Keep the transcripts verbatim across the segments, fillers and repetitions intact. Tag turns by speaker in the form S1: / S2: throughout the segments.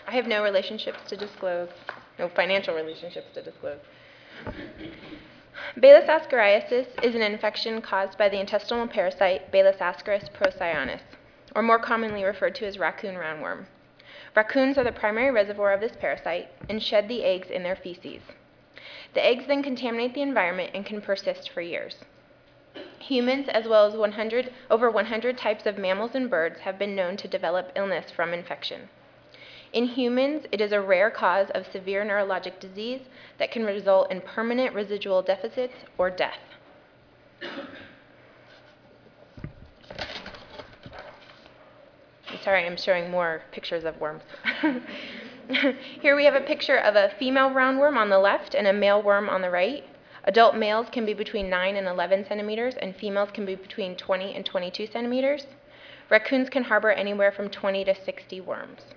S1: I have no relationships to disclose, no financial relationships to disclose. Balis ascariasis is an infection caused by the intestinal parasite Balis ascaris procyanus, or more commonly referred to as raccoon roundworm. Raccoons are the primary reservoir of this parasite and shed the eggs in their feces. The eggs then contaminate the environment and can persist for years. Humans, as well as one hundred, over one hundred types of mammals and birds, have been known to develop illness from infection. In humans, it is a rare cause of severe neurologic disease that can result in permanent residual deficits or death. I'm sorry, I'm showing more pictures of worms. Here we have a picture of a female roundworm on the left and a male worm on the right. Adult males can be between nine and eleven centimeters, and females can be between twenty and twenty-two centimeters. Raccoons can harbor anywhere from twenty to sixty worms.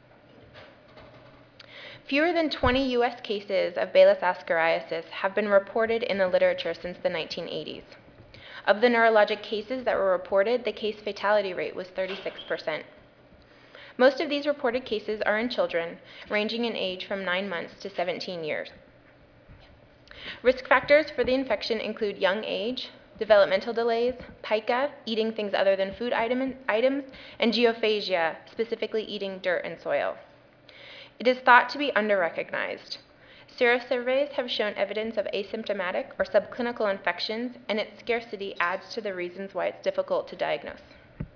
S1: Fewer than twenty U S cases of Balis ascariasis have been reported in the literature since the nineteen eighties. Of the neurologic cases that were reported, the case fatality rate was thirty-six percent. Most of these reported cases are in children, ranging in age from nine months to seventeen years. Risk factors for the infection include young age, developmental delays, pica, eating things other than food item, items, and geophagia, specifically eating dirt and soil. It is thought to be under-recognized. Serosurveys have shown evidence of asymptomatic or subclinical infections, and its scarcity adds to the reasons why it's difficult to diagnose.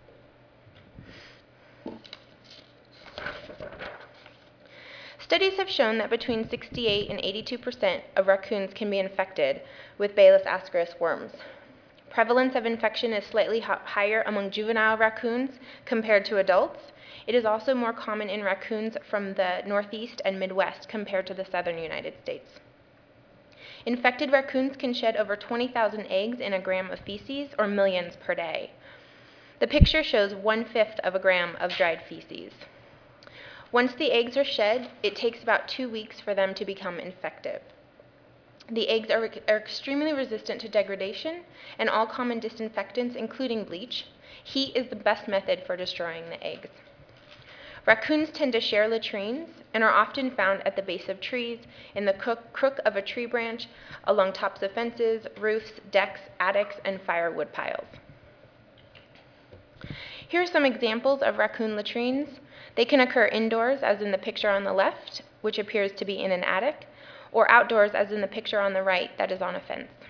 S1: Studies have shown that between sixty-eight and eighty-two percent of raccoons can be infected with Balis ascaris worms. Prevalence of infection is slightly higher among juvenile raccoons compared to adults. It is also more common in raccoons from the Northeast and Midwest compared to the southern United States. Infected raccoons can shed over twenty thousand eggs in a gram of feces, or millions per day. The picture shows one-fifth of a gram of dried feces. Once the eggs are shed, it takes about two weeks for them to become infected. The eggs are, are extremely resistant to degradation and all common disinfectants, including bleach. Heat is the best method for destroying the eggs. Raccoons tend to share latrines and are often found at the base of trees, in the crook of a tree branch, along tops of fences, roofs, decks, attics, and firewood piles. Here are some examples of raccoon latrines. They can occur indoors, as in the picture on the left, which appears to be in an attic, or outdoors, as in the picture on the right, that is on a fence.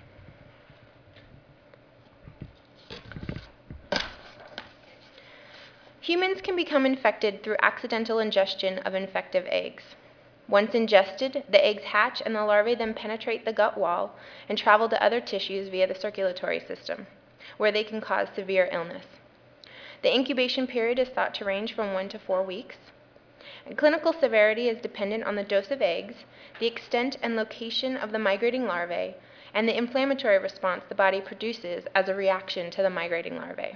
S1: Humans can become infected through accidental ingestion of infective eggs. Once ingested, the eggs hatch and the larvae then penetrate the gut wall and travel to other tissues via the circulatory system, where they can cause severe illness. The incubation period is thought to range from one to four weeks. And clinical severity is dependent on the dose of eggs, the extent and location of the migrating larvae, and the inflammatory response the body produces as a reaction to the migrating larvae.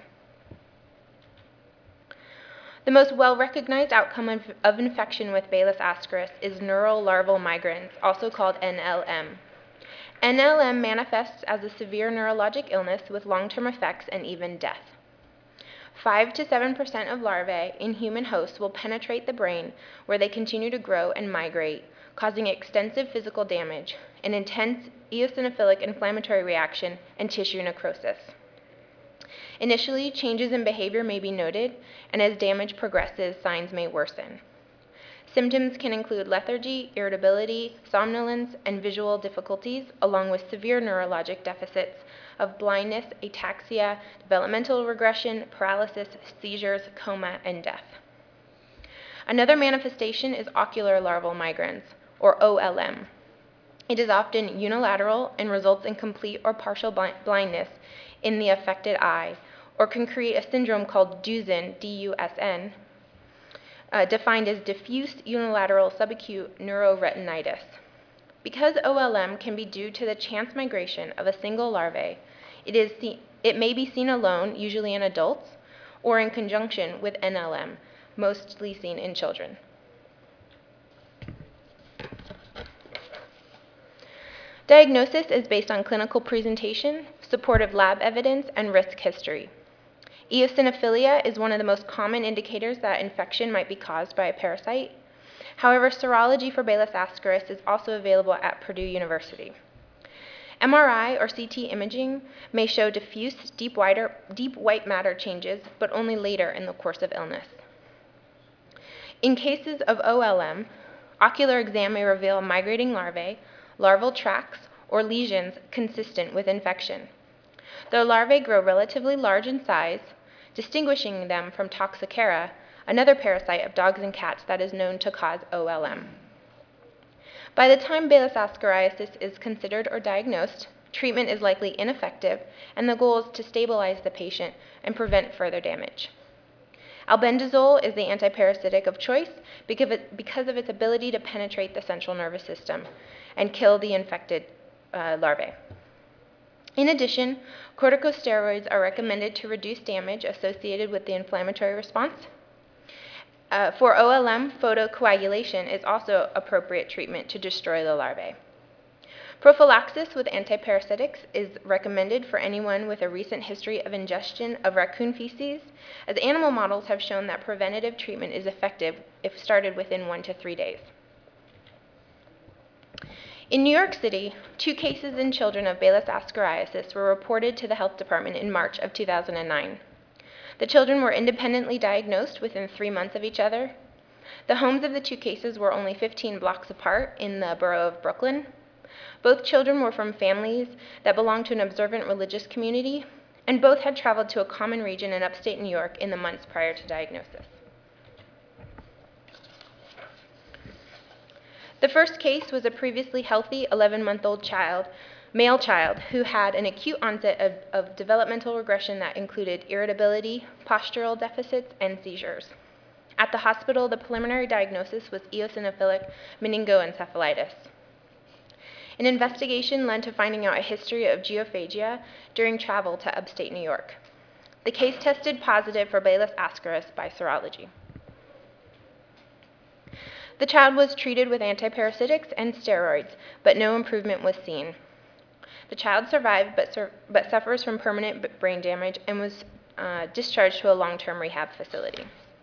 S1: The most well-recognized outcome of, of infection with Balis ascaris is neural larval migrans, also called N L M. N L M manifests as a severe neurologic illness with long-term effects and even death. five to seven percent of larvae in human hosts will penetrate the brain, where they continue to grow and migrate, causing extensive physical damage, an intense eosinophilic inflammatory reaction, and tissue necrosis. Initially, changes in behavior may be noted, and as damage progresses, signs may worsen. Symptoms can include lethargy, irritability, somnolence, and visual difficulties, along with severe neurologic deficits of blindness, ataxia, developmental regression, paralysis, seizures, coma, and death. Another manifestation is ocular larval migrans, or O L M. It is often unilateral and results in complete or partial blindness in the affected eye, or can create a syndrome called Dusn, D U S N, uh, defined as diffuse unilateral subacute neuroretinitis. Because O L M can be due to the chance migration of a single larvae, it, is see- it may be seen alone, usually in adults, or in conjunction with N L M, mostly seen in children. Diagnosis is based on clinical presentation, supportive lab evidence, and risk history. Eosinophilia is one of the most common indicators that infection might be caused by a parasite. However, serology for Balis ascaris is also available at Purdue University. M R I or C T imaging may show diffuse deep, wider, deep white matter changes, but only later in the course of illness. In cases of O L M, ocular exam may reveal migrating larvae, larval tracts, or lesions consistent with infection. The larvae grow relatively large in size, distinguishing them from Toxocara, another parasite of dogs and cats that is known to cause O L M. By the time Balis ascariasis is considered or diagnosed, treatment is likely ineffective, and the goal is to stabilize the patient and prevent further damage. Albendazole is the antiparasitic of choice because of its ability to penetrate the central nervous system and kill the infected uh, larvae. In addition, corticosteroids are recommended to reduce damage associated with the inflammatory response. Uh, for O L M, photocoagulation is also appropriate treatment to destroy the larvae. Prophylaxis with antiparasitics is recommended for anyone with a recent history of ingestion of raccoon feces, as animal models have shown that preventative treatment is effective if started within one to three days. In New York City, two cases in children of Balis ascariasis were reported to the health department in March of two thousand nine. The children were independently diagnosed within three months of each other. The homes of the two cases were only fifteen blocks apart in the borough of Brooklyn. Both children were from families that belonged to an observant religious community, and both had traveled to a common region in upstate New York in the months prior to diagnosis. The first case was a previously healthy eleven-month-old child, male child, who had an acute onset of, of developmental regression that included irritability, postural deficits, and seizures. At the hospital, the preliminary diagnosis was eosinophilic meningoencephalitis. An investigation led to finding out a history of geophagia during travel to upstate New York. The case tested positive for Balis ascaris by serology. The child was treated with antiparasitics and steroids, but no improvement was seen. The child survived but, sur but suffers from permanent brain damage and was uh, discharged to a long-term rehab facility.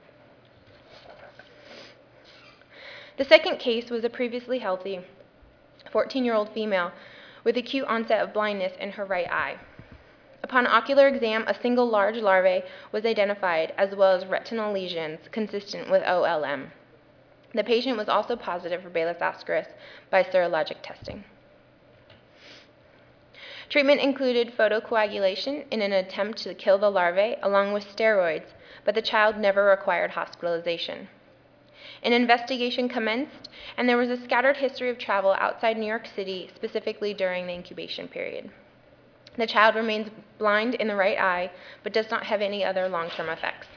S1: The second case was a previously healthy fourteen-year-old female with acute onset of blindness in her right eye. Upon ocular exam, a single large larvae was identified, as well as retinal lesions consistent with O L M. The patient was also positive for Balis ascaris by serologic testing. Treatment included photocoagulation in an attempt to kill the larvae, along with steroids, but the child never required hospitalization. An investigation commenced, and there was a scattered history of travel outside New York City, specifically during the incubation period. The child remains blind in the right eye, but does not have any other long-term effects.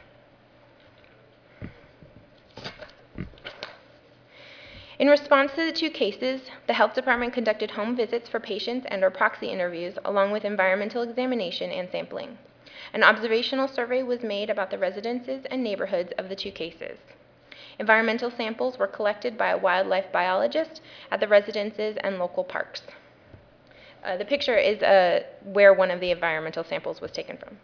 S1: In response to the two cases, the health department conducted home visits for patients and or proxy interviews, along with environmental examination and sampling. An observational survey was made about the residences and neighborhoods of the two cases. Environmental samples were collected by a wildlife biologist at the residences and local parks. Uh, the picture is uh, where one of the environmental samples was taken from.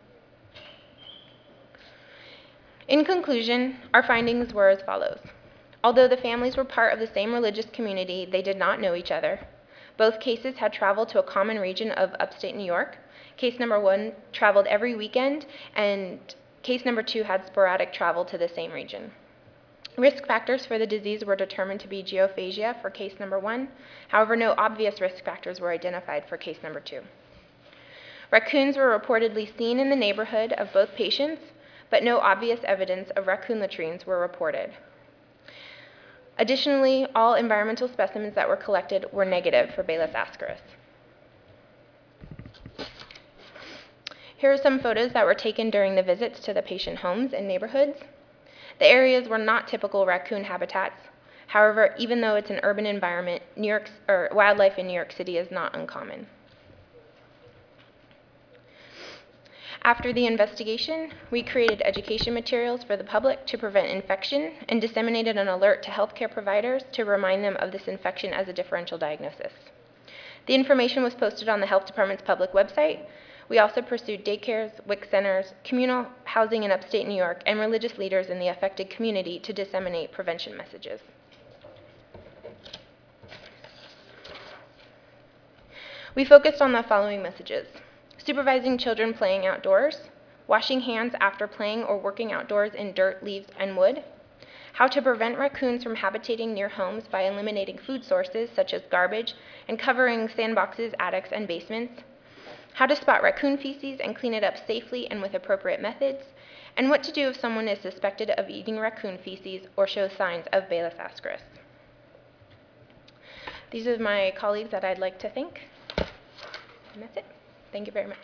S1: In conclusion, our findings were as follows. Although the families were part of the same religious community, they did not know each other. Both cases had traveled to a common region of upstate New York. Case number one traveled every weekend, and case number two had sporadic travel to the same region. Risk factors for the disease were determined to be geophagia for case number one. However, no obvious risk factors were identified for case number two. Raccoons were reportedly seen in the neighborhood of both patients, but no obvious evidence of raccoon latrines were reported. Additionally, all environmental specimens that were collected were negative for Balis ascaris. Here are some photos that were taken during the visits to the patient homes and neighborhoods. The areas were not typical raccoon habitats. However, even though it's an urban environment, New York's, or wildlife in New York City is not uncommon. After the investigation, we created education materials for the public to prevent infection and disseminated an alert to healthcare providers to remind them of this infection as a differential diagnosis. The information was posted on the health department's public website. We also pursued daycares, W I C centers, communal housing in upstate New York, and religious leaders in the affected community to disseminate prevention messages. We focused on the following messages: supervising children playing outdoors, washing hands after playing or working outdoors in dirt, leaves, and wood, how to prevent raccoons from habitating near homes by eliminating food sources such as garbage and covering sandboxes, attics, and basements, how to spot raccoon feces and clean it up safely and with appropriate methods, and what to do if someone is suspected of eating raccoon feces or shows signs of Balis ascaris. These are my colleagues that I'd like to thank. And that's it. Thank you very much.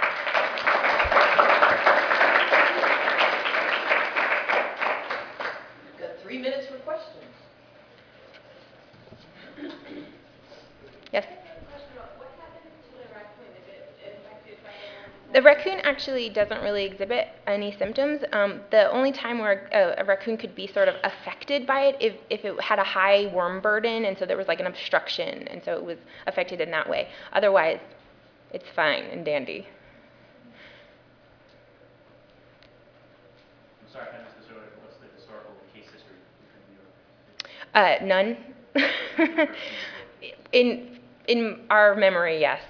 S2: We've got three minutes for questions.
S1: Yes? The raccoon actually doesn't really exhibit any symptoms. Um, the only time where a, a raccoon could be sort of affected by it if, if it had a high worm burden, and so there was like an obstruction, and so it was affected in that way. Otherwise, it's fine and dandy.
S3: I'm sorry, I missed this earlier. What's the historical case history between New York?
S1: Uh, none. in, in our memory, yes.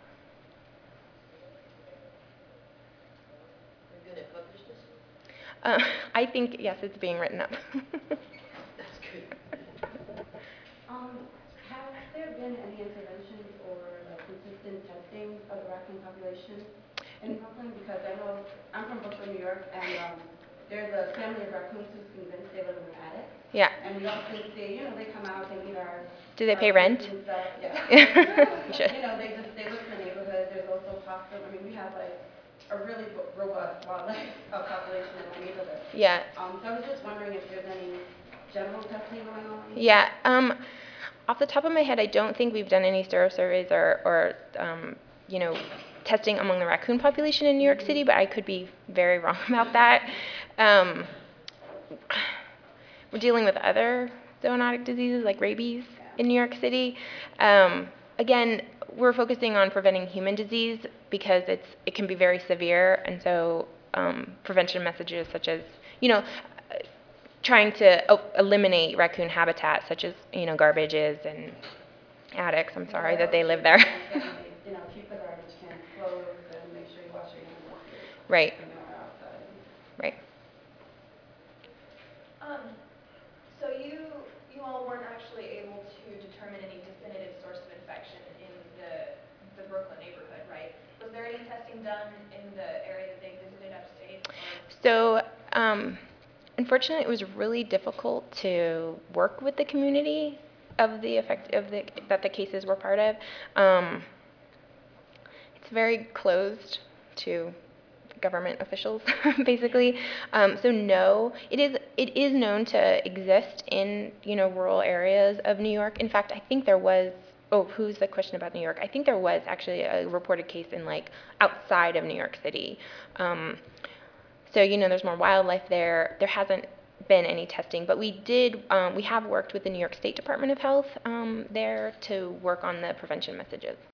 S1: Uh, I think, yes, it's being written up.
S2: That's good.
S4: Um, has there been any interventions or like, consistent testing of the raccoon population in Brooklyn? Because I know I'm from Brooklyn, New York, and um, there's a family of raccoons who's convinced they live in an attic.
S1: Yeah.
S4: And we often see, you know, they come out, they eat our.
S1: Do they pay rent?
S4: And stuff. Yeah.
S1: You should.
S4: You know, they just they live in the neighborhood. There's also possum. I mean, we have like a really robust wildlife population in my neighborhood.
S1: Yeah.
S4: Um, so I was just wondering if there's any general testing going on.
S1: Yeah. Um, off the top of my head, I don't think we've done any sero surveys or, or um, you know, testing among the raccoon population in New York City, but I could be very wrong about that. Um, we're dealing with other zoonotic diseases like rabies in New York City. Um, again, we're focusing on preventing human disease because it's it can be very severe, and so um, prevention messages such as, you know, trying to oh, eliminate raccoon habitat, such as, you know, garbages and attics. I'm sorry that they live there.
S4: You know, keep the garbage cans closed and make sure you wash your hands.
S1: Right.
S4: When you're outside.
S1: Right.
S5: Um, so you you all weren't actually able to determine any definitive source of infection in the the Brooklyn neighborhood, right? Was there any testing done in the area that they visited upstate?
S1: So, um, unfortunately, it was really difficult to work with the community of the effect of the that the cases were part of. Um, it's very closed to government officials, basically. Um, so no, it is it is known to exist in, you know, rural areas of New York. In fact, I think there was. Oh, who's the question about New York? I think there was actually a reported case in like outside of New York City. Um, so you know, there's more wildlife there. There hasn't been any testing, but we did. Um, we have worked with the New York State Department of Health um, there to work on the prevention messages.